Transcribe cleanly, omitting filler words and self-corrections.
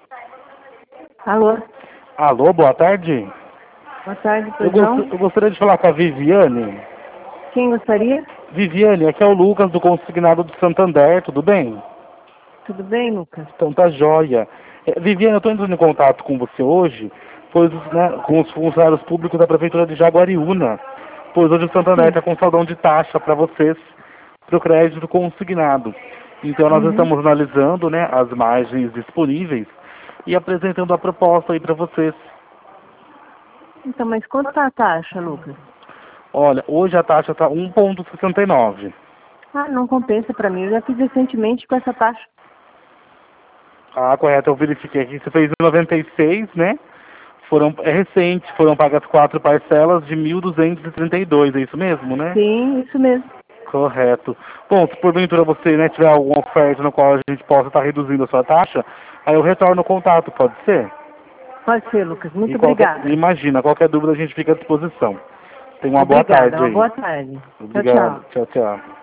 Alô? Alô, boa tarde. Boa tarde, Eu, perdão. eu gostaria de falar com a Viviane. Quem gostaria? Viviane, aqui é o Lucas do Consignado do Santander, tudo bem? Tudo bem, Lucas? Então tá jóia. Viviane, eu estou entrando em contato com você hoje, pois, né, com os funcionários públicos da Prefeitura de Jaguariúna, pois hoje o Santander Sim. está com saldão de taxa para vocês, para o crédito consignado. Então nós Uhum. estamos analisando, né, as margens disponíveis e apresentando a proposta aí para vocês. Então, mas quanto tá a taxa, Lucas? Olha, hoje a taxa está 1,69. Ah, não compensa pra mim. Eu já fiz recentemente com essa taxa. Ah, correto, eu verifiquei aqui, você fez em 96, né? É recente, foram pagas 4 parcelas de 1.232, é isso mesmo, né? Sim, isso mesmo. Correto. Bom, se porventura você, né, tiver alguma oferta no qual a gente possa estar reduzindo a sua taxa, aí eu retorno o contato, pode ser? Pode ser, Lucas. E Muito qualquer, obrigada. imagina, qualquer dúvida a gente fica à disposição. Tenha uma boa Obrigada. tarde Uma aí. boa tarde. Tchau, Obrigado. tchau. Tchau, tchau.